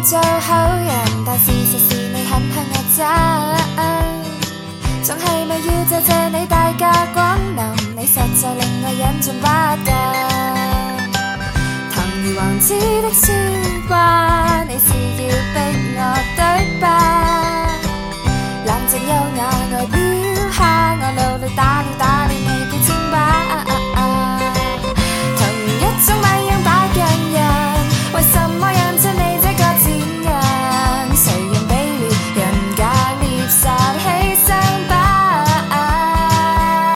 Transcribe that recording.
做好人，但事實是你很向我走，總係咪要謝謝你大駕光臨，你實在令我忍俊不禁。堂而皇之的説話，你是要逼我